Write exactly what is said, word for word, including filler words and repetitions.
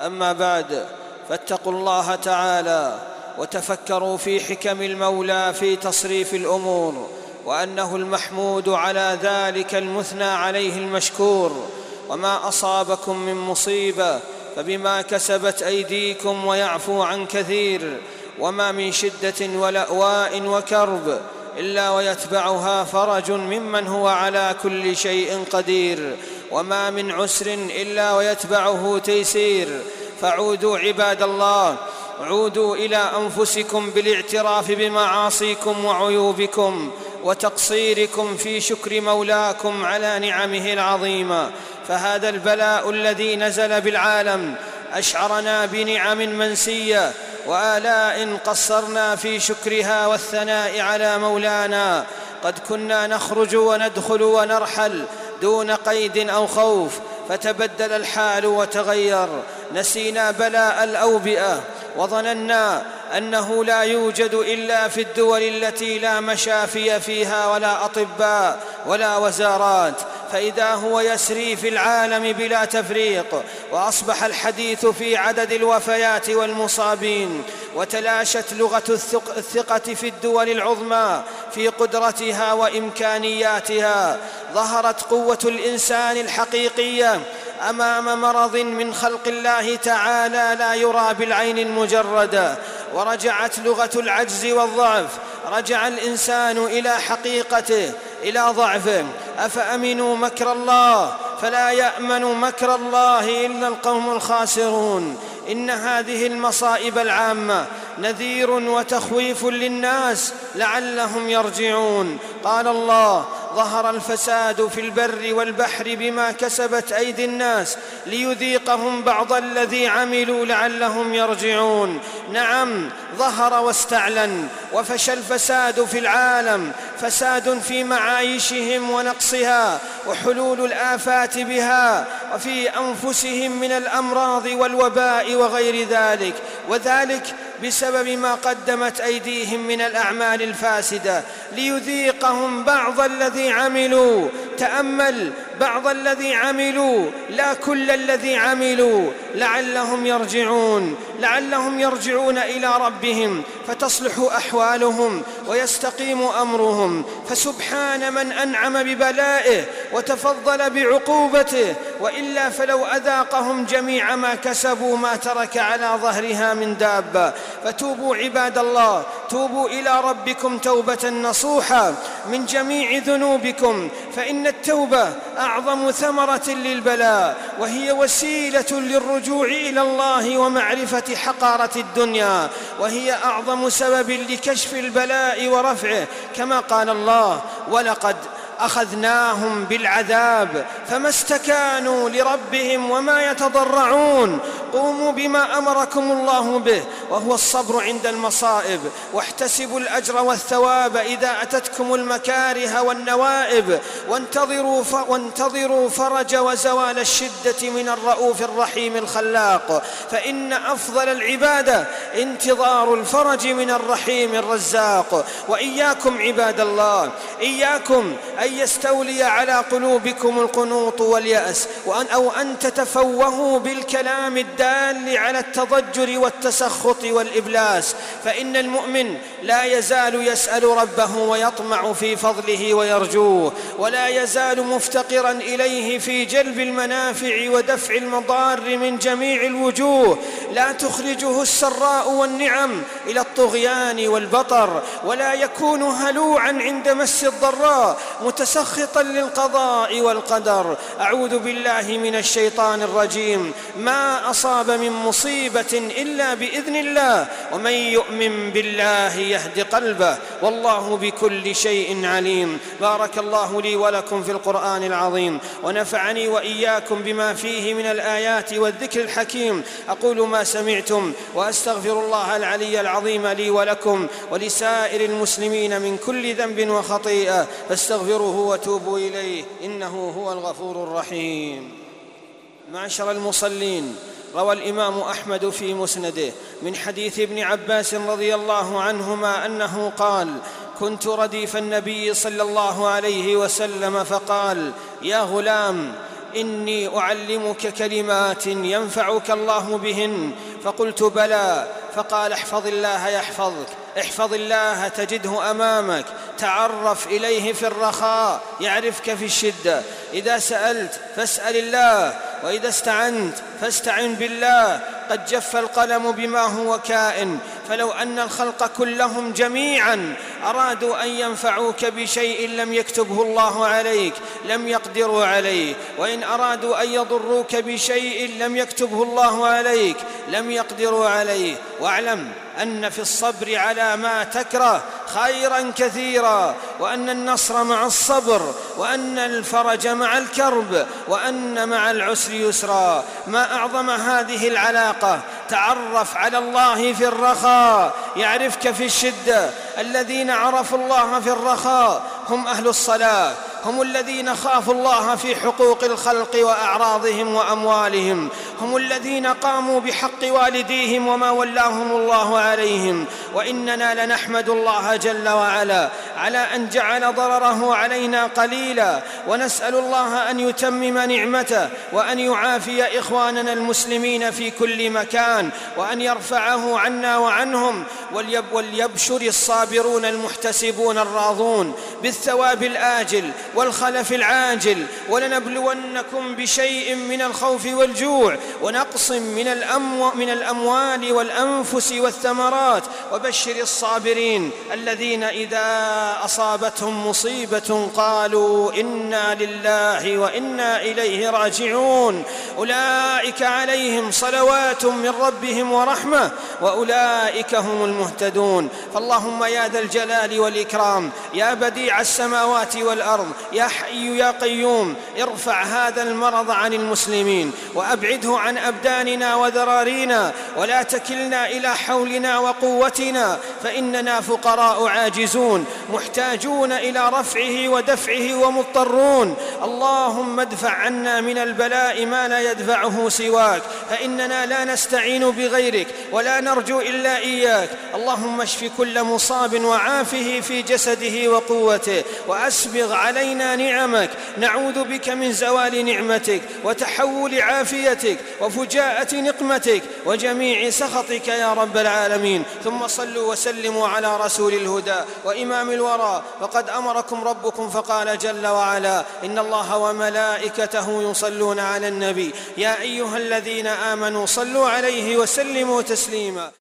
أما بعد، فاتقوا الله تعالى وتفكروا في حكم المولى في تصريف الأمور، وأنه المحمود على ذلك المثنى عليه المشكور. وما أصابكم من مصيبة فبما كسبت أيديكم ويعفو عن كثير، وما من شدة ولأواء وكرب إلا ويتبعها فرج ممن هو على كل شيء قدير، وما من عسر إلا ويتبعه تيسير. فعودوا عباد الله، عودوا إلى أنفسكم بالاعتراف بمعاصيكم وعيوبكم وتقصيركم في شكر مولاكم على نعمه العظيمة. فهذا البلاء الذي نزل بالعالم أشعرنا بنعم منسية وآلاء قصرنا في شكرها والثناء على مولانا. قد كنا نخرج وندخل ونرحل دون قيد أو خوف، فتبدل الحال وتغير. نسينا بلاء الأوبئة وظننا أنه لا يوجد إلا في الدول التي لا مشافي فيها ولا أطباء ولا وزارات، فإذا هو يسري في العالم بلا تفريق. وأصبح الحديث في عدد الوفيات والمصابين، وتلاشت لغة الثقة في الدول العظمى في قدرتها وإمكانياتها. ظهرت قوة الإنسان الحقيقية أمام مرض من خلق الله تعالى لا يرى بالعين المجردة، ورجعت لغة العجز والضعف. رجع الإنسان إلى حقيقته، إلى ضعفه. أفأمنوا مكر الله فلا يأمن مكر الله إلا القوم الخاسرون. إن هذه المصائب العامة نذير وتخويف للناس لعلهم يرجعون. قال الله: ظهر الفساد في البر والبحر بما كسبت أيدي الناس ليذيقهم بعض الذي عملوا لعلهم يرجعون. نعم، ظهر واستعلن وفشى الفساد في العالم، فساد في معايشهم ونقصها وحلول الآفات بها، وفي أنفسهم من الأمراض والوباء وغير ذلك، وذلك بسبب ما قدمت أيديهم من الأعمال الفاسدة ليذيقهم بعض الذي عملوا. تأمل، بعض الذي عملوا لا كل الذي عملوا، لعلهم يرجعون، لعلهم يرجعون إلى ربهم فتصلح أحوالهم ويستقيم أمرهم. فسبحان من أنعم ببلائه وتفضل بعقوبته، وإلا فلو أذاقهم جميع ما كسبوا ما ترك على ظهرها من دابة. فتوبوا عباد الله، توبوا إلى ربكم توبة نصوحا من جميع ذنوبكم، فإن التوبة أعظم ثمرة للبلاء، وهي وسيلة للرجوع إلى الله ومعرفة حقارة الدنيا، وهي أعظم سبب لكشف البلاء ورفعه، كما قال الله: ولقد أخذناهم بالعذاب فما استكانوا لربهم وما يتضرعون. قوموا بما أمركم الله به، وهو الصبر عند المصائب، واحتسبوا الأجر والثواب إذا أتتكم المكاره والنوائب، وانتظروا, ف... وانتظروا فرج وزوال الشدة من الرؤوف الرحيم الخلاق، فإن أفضل العبادة انتظار الفرج من الرحيم الرزاق. وإياكم عباد الله، إياكم أن يستولي على قلوبكم القنوط واليأس، وأن أو أن تتفوهوا بالكلام الدال على التضجر والتسخط والإبلاس، فإن المؤمن لا يزال يسأل ربه ويطمع في فضله ويرجوه، ولا يزال مفتقرا إليه في جلب المنافع ودفع المضار من جميع الوجوه. لا تخرجه السراء والنعم إلى الطغيان والبطر، ولا يكون هلوعا عند مس الضراء متسخطا للقضاء والقدر. أعوذ بالله من الشيطان الرجيم. ما أصاب من مصيبة إلا بإذن الله، ومن يؤمن بالله يهد قلبه، والله بكل شيء عليم. بارك الله لي ولكم في القرآن العظيم، ونفعني وإياكم بما فيه من الآيات والذكر الحكيم. أقول ما سمعتم، وأستغفر الله العلي العظيم لي ولكم ولسائر المسلمين من كل ذنب وخطيئة، فاستغفروه وتوبوا إليه، إنه هو الغفور الرحيم. معشر المصلين، روى الإمام أحمد في مسنده من حديث ابن عباس رضي الله عنهما أنه قال: كنت رديف النبي صلى الله عليه وسلم فقال: يا غلام، إني أعلمك كلمات ينفعك الله بهن. فقلت بلى. فقال احفظ الله يحفظك، احفظ الله تجده أمامك، تعرف إليه في الرخاء يعرفك في الشدة. إذا سألت فاسأل الله، وإذا استعنت فاستعن بالله. قد جف القلم بما هو كائن، فلو أن الخلق كلهم جميعا أرادوا أن ينفعوك بشيء لم يكتبه الله عليك لم يقدروا عليه، وإن أرادوا أن يضروك بشيء لم يكتبه الله عليك لم يقدروا عليه. واعلم أن في الصبر على ما تكره خيرا كثيرا، وأن النصر مع الصبر، وأن الفرج مع الكرب، وأن مع العسر يسرا. ما أعظم هذه العلاقة. تعرف على الله في الرخاء يعرفك في الشدة. الذين عرفوا الله في الرخاء هم أهل الصلاة، هم الذين خافوا الله في حقوق الخلق وأعراضهم وأموالهم، هم الذين قاموا بحق والديهم وما ولاهم الله عليهم. وإننا لنحمد الله جل وعلا على أن جعل ضرره علينا قليلا، ونسأل الله أن يتمم نعمته، وأن يعافي إخواننا المسلمين في كل مكان، وأن يرفعه عنا وعنهم. وليب وليبشر الصابرون المحتسبون الراضون بالثواب الآجل والخلف العاجل. ولنبلونكم بشيء من الخوف والجوع ونقص من, الأمو من الأموال والأنفس والثمرات. وبشر الصابرين الذين إذا أصابتهم مصيبة قالوا إنا لله وإنا إليه راجعون. أولئك عليهم صلوات من ربهم ورحمة وأولئك هم المهتدون. فاللهم يا ذا الجلال والإكرام، يا بديع السماوات والأرض، يا حي يا قيوم، ارفع هذا المرض عن المسلمين وأبعده عن أبداننا وذرارينا، ولا تكلنا إلى حولنا وقوتنا، فإننا فقراء عاجزون محتاجون إلى رفعه ودفعه ومضطرون. اللهم ادفع عنا من البلاء ما لا يدفعه سواك، فإننا لا نستعين بغيرك ولا نرجو إلا إياك. اللهم اشف كل مصاب وعافه في جسده وقوته، وأسبغ علينا نعمك. نعوذ بك من زوال نعمتك وتحول عافيتك وفجاءة نقمتك وجميع سخطك يا رب العالمين. ثم صلوا وسلموا على رسول الهدى وإمام الورى. فقد أمركم ربكم فقال جل وعلا: إن الله وملائكته يصلون على النبي يا أيها الذين آمنوا صلوا عليه وسلموا تسليما.